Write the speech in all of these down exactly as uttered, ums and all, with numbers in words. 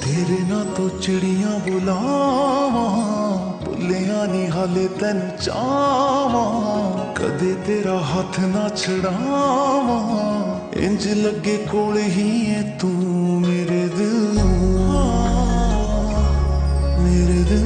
तेरे ना तो चिड़ियां बुलावा, भुलिया नी हाले तेन चावा, कदे तेरा हाथ ना छड़ावा, इंज लगे कोल ही है तू मेरे दिल, मेरे दिल।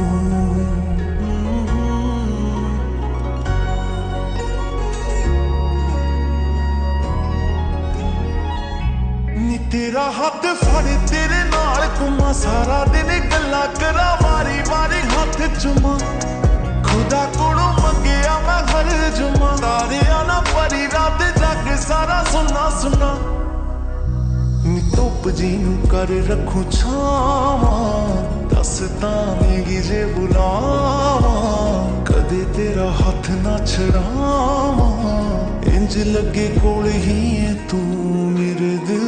नी तेरा हाथ फड़ तेरे नाल घुमा, सारा दिन गल्ला करा वारी वारी हाथ चुमा, खुदा कोलों मंगया मैं हर जुमा, तारिया ना परी रात जग सारा सुना सुना। नी धुप जी नू कर रखूं छावा, दस तावेंगी जे बुलावा, कदे तेरा हाथ ना छड़ावा, इंज लगे कोल ही है तू मेरे दिल,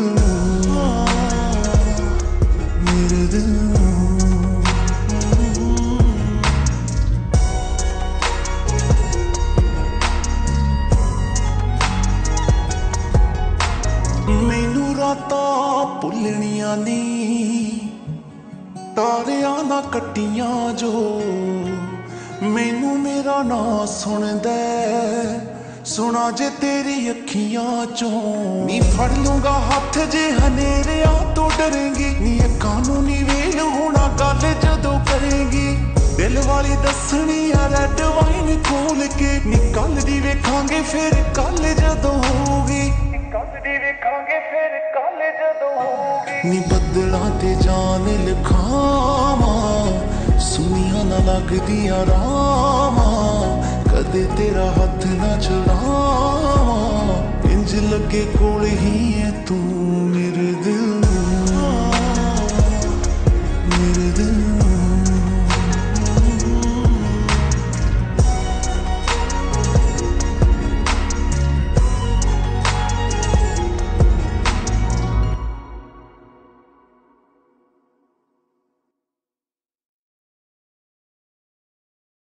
मेरे दिल। मैनू रातां भुलनियां नी, तारियां ना कट्टियां जो, मैनू मेरा नां सुनदे सुना जे तेरी अखियां चों। नी फड़ लूंगा हाथ जे हनेरिया तो डरेंगी, नी अखां नू नी वेल होना गल जदों करेंगी, दिल वाली दसनी आ रेड वाइन खोल के, नी कल दी वेखांगे फिर कल जदों होगी, नी बदलां ते जान लिखावा, सुनिया ना लगदियां रावां, कदे तेरा हाथ ना छड़ावा, इंज लगे कोल ही है तू मेरे दिल, मेरे दिल।